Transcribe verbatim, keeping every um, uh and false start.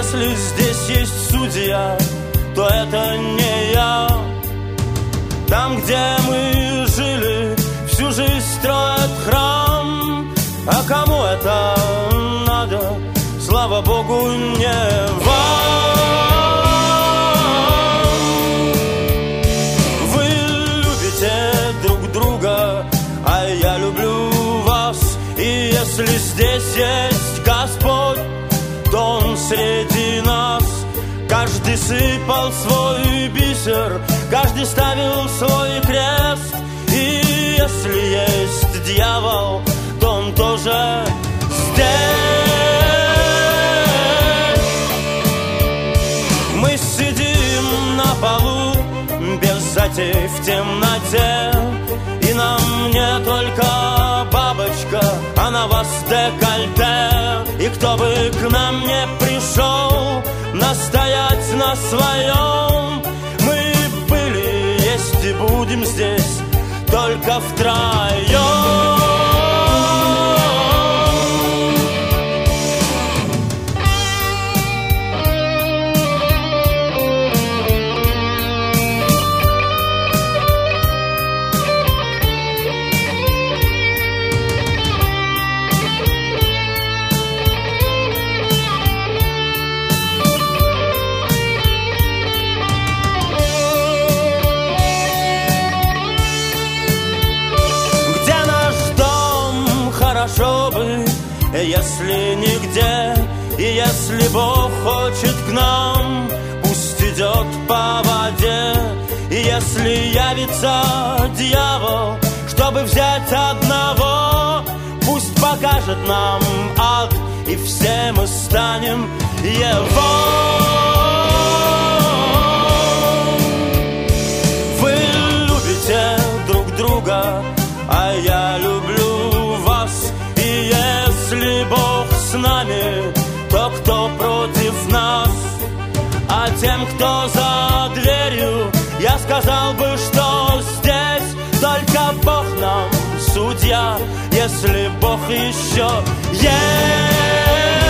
если здесь есть судья, то это не я. Там, где мы жили, всю жизнь строят храм. А кому это надо? Слава Богу, не вам. Вы любите друг друга, а я люблю вас. И если здесь есть Господь, то Он среди нас. Каждый сыпал свой бисер, каждый ставил свой крест. И если есть дьявол, то он тоже здесь. Мы сидим на полу без затей в темноте, и нам не только бабочка, а на вас декольте. И кто бы к нам не пришел настоять на своем, мы были, есть и будем здесь только втроем. Хорошо бы, если нигде, и если Бог хочет к нам, пусть идет по воде. И если явится дьявол, чтобы взять одного, пусть покажет нам ад, и все мы станем его. Вы любите друг друга, а я люблю. Если Бог с нами, то кто против нас? А тем, кто за дверью, я сказал бы, что здесь только Бог нам судья, если Бог еще есть.